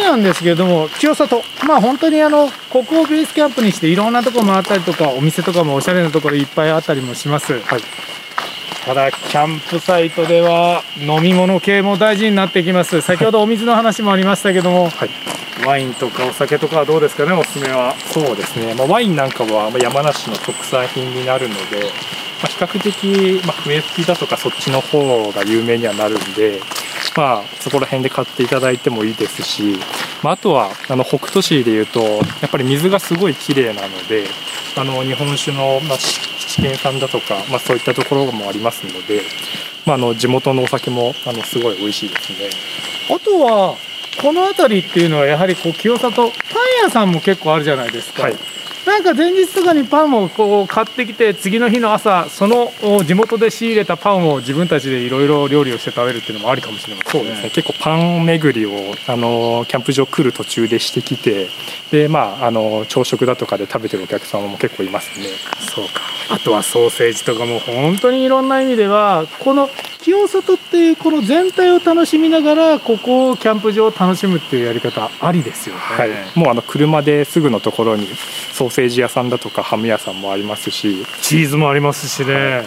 なんですけれども、清里、本当にここをベースキャンプにしていろんなところ回ったりとか、お店とかもおしゃれなところいっぱいあったりもします、はい、ただキャンプサイトでは飲み物系も大事になってきます。先ほどお水の話もありましたけども、はい、ワインとかお酒とかはどうですかね、おすすめは。 そうですね、ワインなんかは山梨の特産品になるので、比較的、笛吹きだとかそっちの方が有名にはなるんで、そこら辺で買っていただいてもいいですし、あとは北杜市でいうとやっぱり水がすごい綺麗なので、日本酒の七軒さんだとか、そういったところもありますので、地元のお酒もすごい美味しいですね。 あとはこの辺りっていうのはやはり清里、パン屋さんも結構あるじゃないですか、はい、なんか前日とかにパンを買ってきて、次の日の朝その地元で仕入れたパンを自分たちでいろいろ料理をして食べるっていうのもありかもしれませんね。 そうですね、結構パン巡りをキャンプ場来る途中でしてきて、で朝食だとかで食べてるお客様も結構いますね。 そうか。あとはソーセージとかも本当にいろんな意味では、この清里っていうこの全体を楽しみながらここをキャンプ場を楽しむっていうやり方ありですよね。 はい、もう車ですぐのところにソーセージ屋さんだとかハム屋さんもありますし、 チーズもありますしね、 はい、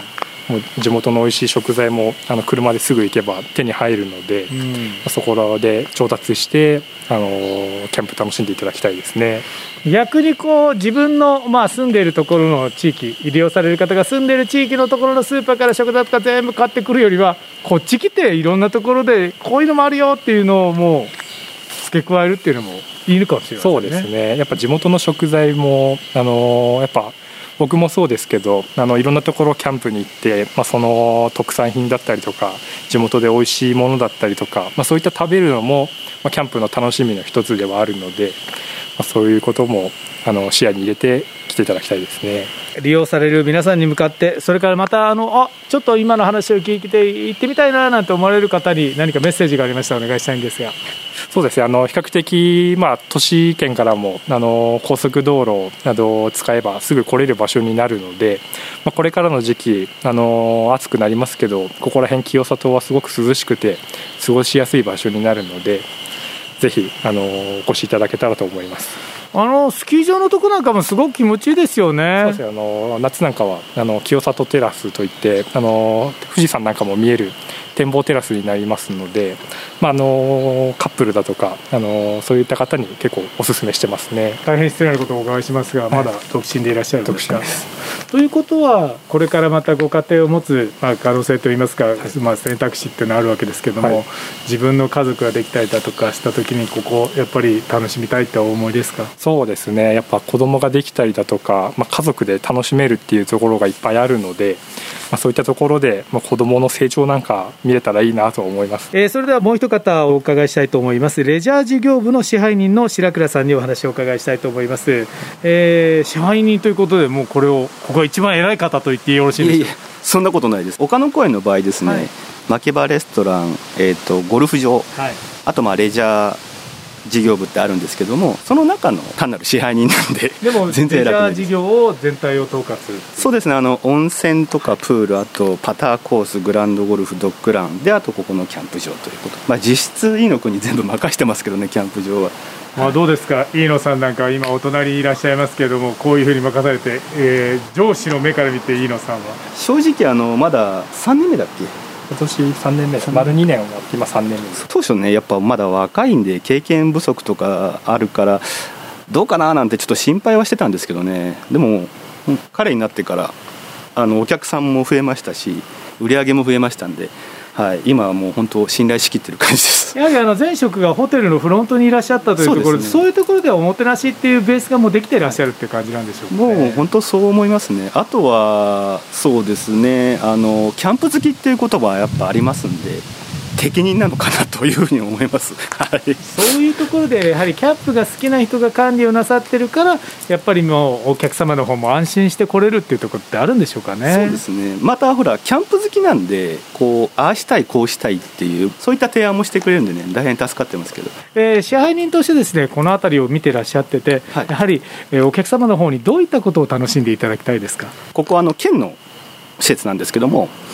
もう地元の美味しい食材も車ですぐ行けば手に入るので、そこで調達してキャンプ楽しんでいただきたいですね。 逆に自分の、住んでいるところの地域、利用される方が住んでいる地域のところのスーパーから食材とか全部買ってくるよりは、こっち来ていろんなところでこういうのもあるよっていうのをもう付け加えるっていうのもいいのかもしれないですね。 そうですね、やっぱ地元の食材もやっぱ僕もそうですけど、いろんなところキャンプに行って、その特産品だったりとか地元で美味しいものだったりとか、そういった食べるのも、キャンプの楽しみの一つではあるので、そういうことも視野に入れて来ていただきたいですね。 利用される皆さんに向かって、それからまたちょっと今の話を聞いて行ってみたいななんて思われる方に何かメッセージがありましたらお願いしたいんですが。 そうですね、比較的、都市圏からも高速道路などを使えばすぐ来れる場所になるので、これからの時期暑くなりますけど、ここら辺清里はすごく涼しくて過ごしやすい場所になるので、ぜひお越しいただけたらと思います。 スキー場のとこなんかもすごく気持ちいいですよね。 そうですね、夏なんかは清里テラスといって富士山なんかも見える展望テラスになりますので、カップルだとかそういった方に結構おすすめしてますね。 大変失礼なことをお伺いしますが、はい、まだ独身でいらっしゃるんですか？ 独身です。 ということはこれからまたご家庭を持つ、可能性といいますか、はい、選択肢っていうのはあるわけですけども、はい、自分の家族ができたりだとかした時にここやっぱり楽しみたいってお思いですか？ そうですね、やっぱ子供ができたりだとか、家族で楽しめるっていうところがいっぱいあるので、そういったところで、子供の成長なんか見れたらいいなと思います。 それではもう一方お伺いしたいと思います。レジャー事業部の支配人の白倉さんにお話をお伺いしたいと思います。支配人ということで、もうここが一番偉い方と言ってよろしいですか？ いやそんなことないです。岡野公園の場合ですね、はい、牧場レストラン、ゴルフ場、はい、あとレジャー事業部ってあるんですけども、その中の単なる支配人なんで、 でも全然偉くないです。レジャー事業を全体を統括。 そうですね、温泉とかプール、あとパターコース、グランドゴルフ、ドッグランで、あとここのキャンプ場ということ、実質飯野君に全部任してますけどね、キャンプ場は。 どうですか、飯野さんなんか今お隣にいらっしゃいますけれども、こういうふうに任されて、上司の目から見て飯野さんは正直まだ3年目だっけ？ 今年3年目です。丸2年は今3年目です。 当初ね、やっぱまだ若いんで経験不足とかあるからどうかななんてちょっと心配はしてたんですけどね。でも彼になってからお客さんも増えましたし、売り上げも増えましたんで、はい、今はもう本当信頼しきってる感じです。 やはり前職がホテルのフロントにいらっしゃったというところで、そういうところではおもてなしっていうベースがもうできていらっしゃるっていう感じなんでしょうかね。 もう本当そう思いますね。あとはそうですね、キャンプ好きっていう言葉はやっぱありますんで、適任なのかなというふうに思います。はい、 そういうところでやはりキャンプが好きな人が管理をなさってるから、やっぱりもうお客様の方も安心して来れるっていうところってあるんでしょうかね。 そうですね、またほらキャンプ好きなんで、ああしたいこうしたいっていうそういった提案もしてくれるんでね、大変助かってますけど、 支配人としてですね、この辺りを見てらっしゃってて、はい、やはり、お客様の方にどういったことを楽しんでいただきたいですか？ ここは県の施設なんですけども、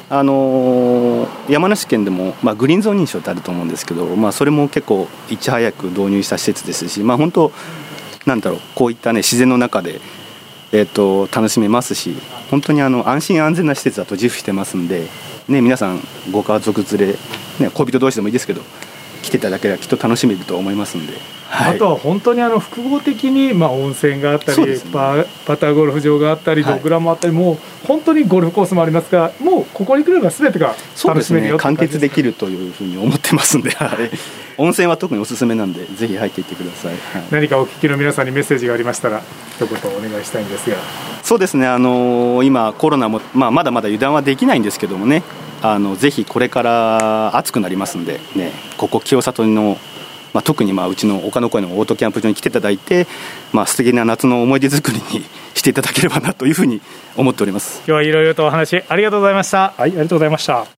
山梨県でも、グリーンゾーン認証ってあると思うんですけど、それも結構いち早く導入した施設ですし、本当なんだろう、こういった、自然の中で、楽しめますし、本当に安心安全な施設だと自負してますんで、皆さんご家族連れ、恋人同士でもいいですけど来ていただければきっと楽しめると思いますんで、 あとは本当に複合的に、温泉があったり、パターゴルフ場があったり、ドッグランもあったり、もう本当にゴルフコースもありますが、もうここに来れば全てが楽しめるよ、 完結できるというふうに思ってますんで、温泉は特におすすめなんでぜひ入っていってください。 何かお聞きの皆さんにメッセージがありましたら一言お願いしたいんですが。 そうですね、今コロナも、まだまだ油断はできないんですけどもね、ぜひこれから暑くなりますんでね、ここ清里の、特にうちの岡の声のオートキャンプ場に来ていただいて、素敵な夏の思い出作りにしていただければなというふうに思っております。 今日はいろいろとお話ありがとうございました。 はい、ありがとうございました。